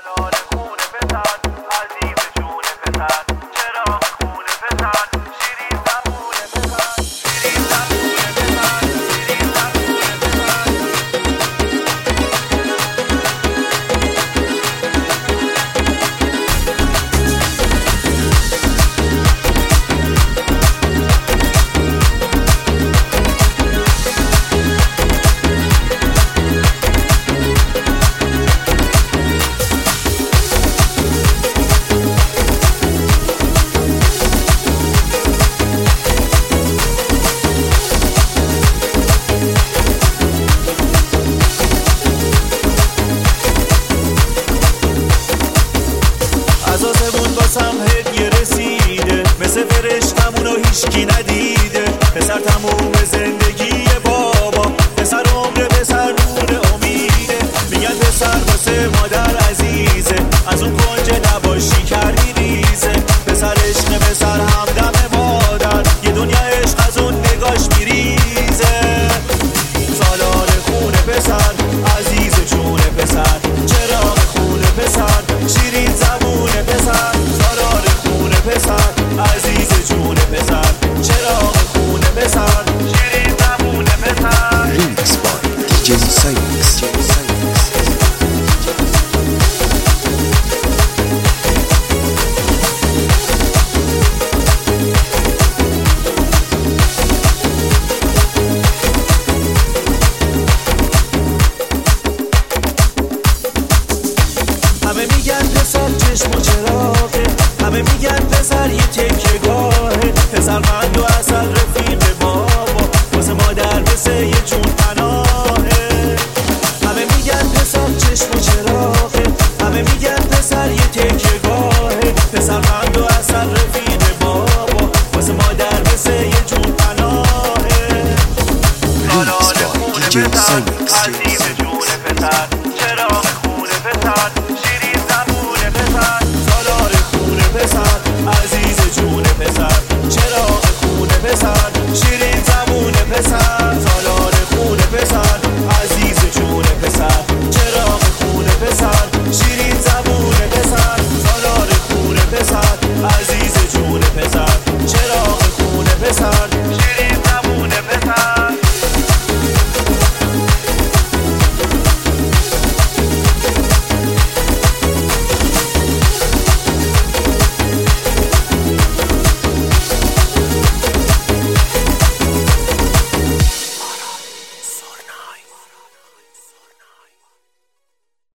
واسم هدیه رسیده، مثل فرشتمونو هیچکی ندیده. پسر تموم زندگی بابا، پسر عمر، پسر نور امیده. میگن پسر واسه مادر عزیزه، از اون کنج نباشی کردی ریزه. پسر عشق، پسر همدم مادر، یه دنیا عشق از اون نگاش میریزه. سالار خونه پسر، عزیز جون پسر، چراغ خونه پسر، شیرین زبون پسر. سالار خونه پسر، عزیز جون پسر، چراغ خونه پسر، شیرین زبون پسر. ریمیکس بای دیجی سایمکس. همه میگن پسر چشم و چراغه، همه میگن پسر یه تکیه گاهه. پسر قند و اصل رفیق بابا، واسه مادر مثل یه جون پناهه. همه میگن پسر چشم و چراغه، همه میگن پسر یه تکیه گاهه. پسر قند و اصل رفیق بابا، واسه مادر مثل یه جون پناهه. ریمیکس بای دیجی سایمکس.